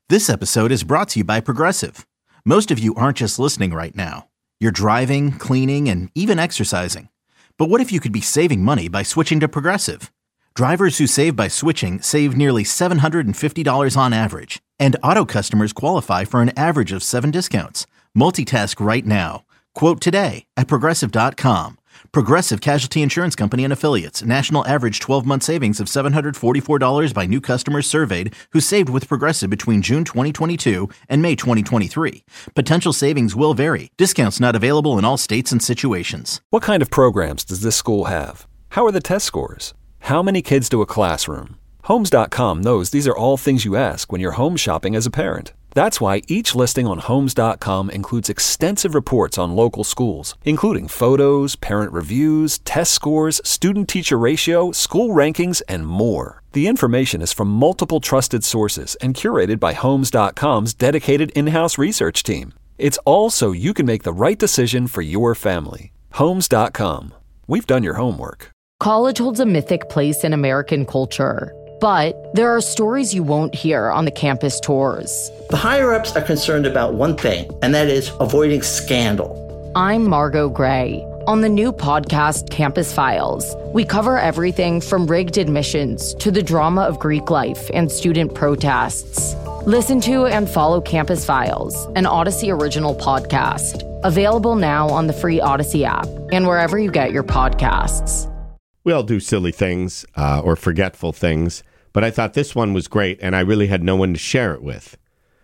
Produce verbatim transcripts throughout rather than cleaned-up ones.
This episode is brought to you by Progressive. Most of you aren't just listening right now. You're driving, cleaning, and even exercising. But what if you could be saving money by switching to Progressive? Drivers who save by switching save nearly seven hundred fifty dollars on average. And auto customers qualify for an average of seven discounts. Multitask right now. Quote today at Progressive dot com. Progressive Casualty Insurance Company and Affiliates. National average twelve-month savings of seven hundred forty-four dollars by new customers surveyed who saved with Progressive between June twenty twenty-two and May twenty twenty-three. Potential savings will vary. Discounts not available in all states and situations. What kind of programs does this school have? How are the test scores? How many kids do a classroom? Homes dot com knows these are all things you ask when you're home shopping as a parent. That's why each listing on Homes dot com includes extensive reports on local schools, including photos, parent reviews, test scores, student-teacher ratio, school rankings, and more. The information is from multiple trusted sources and curated by Homes dot com's dedicated in-house research team. It's all so you can make the right decision for your family. Homes dot com. We've done your homework. College holds a mythic place in American culture, but there are stories you won't hear on the campus tours. The higher-ups are concerned about one thing, and that is avoiding scandal. I'm Margot Gray. On the new podcast, Campus Files, we cover everything from rigged admissions to the drama of Greek life and student protests. Listen to and follow Campus Files, an Odyssey original podcast. Available now on the free Odyssey app and wherever you get your podcasts. We all do silly things uh, or forgetful things, but I thought this one was great, and I really had no one to share it with.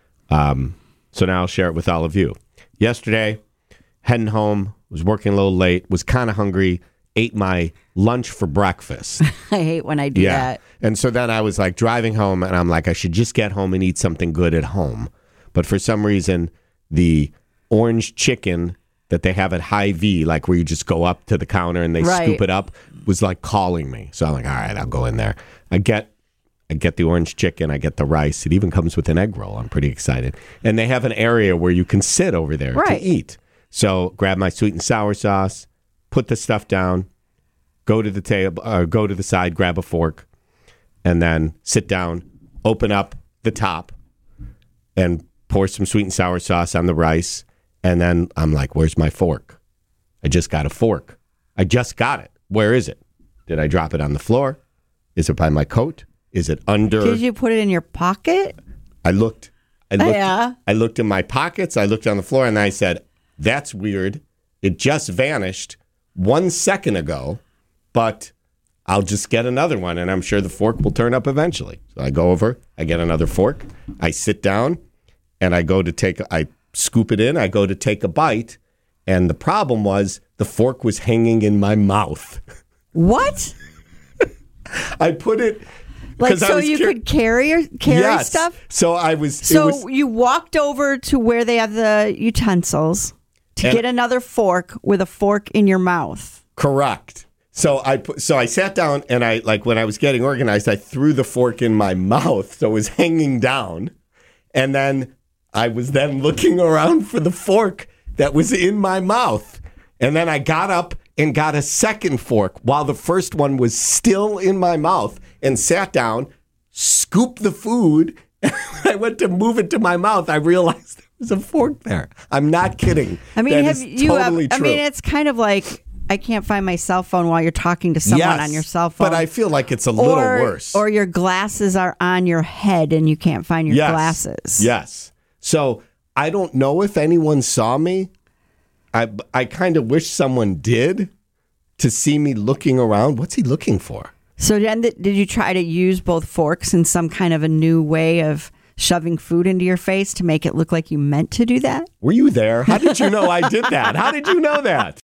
Um, so now I'll share it with all of you. Yesterday, heading home, was working a little late, was kind of hungry, ate my lunch for breakfast. I hate when I do yeah. that. And so then I was like driving home, and I'm like, I should just get home and eat something good at home. But for some reason, the orange chicken that they have at Hy-Vee, like where you just go up to the counter and they right. scoop it up, was like calling me. So I'm like, all right, I'll go in there. I get I get the orange chicken. I get the rice. It even comes with an egg roll. I'm pretty excited. And they have an area where you can sit over there right. to eat. So grab my sweet and sour sauce, put the stuff down, go to the table, uh, go to the side, grab a fork, and then sit down, open up the top, and pour some sweet and sour sauce on the rice. And then I'm like, where's my fork? I just got a fork. I just got it. Where is it? Did I drop it on the floor? Is it by my coat? Is it under? Did you put it in your pocket? I looked. I looked, yeah. I looked in my pockets. I looked on the floor, and I said, that's weird. It just vanished one second ago, but I'll just get another one, and I'm sure the fork will turn up eventually. So I go over. I get another fork. I sit down, and I go to take, I scoop it in. I go to take a bite, and the problem was the fork was hanging in my mouth. What? I put it like so you car- could carry or carry yes. stuff. So I was. So it was, you walked over to where they have the utensils to get another fork with a fork in your mouth. Correct. So I put, so I sat down and I like when I was getting organized, I threw the fork in my mouth, so it was hanging down, and then I was then looking around for the fork that was in my mouth, and then I got up and got a second fork while the first one was still in my mouth and sat down, scooped the food, and when I went to move it to my mouth, I realized there was a fork there. I'm not kidding. I mean, that have is you totally have, I true. mean, it's kind of like I can't find my cell phone while you're talking to someone yes, on your cell phone. But I feel like it's a little or, worse. Or your glasses are on your head and you can't find your yes, glasses. Yes. So I don't know if anyone saw me. I, I kind of wish someone did to see me looking around. What's he looking for? So then did you try to use both forks in some kind of a new way of shoving food into your face to make it look like you meant to do that? Were you there? How did you know I did that? How did you know that?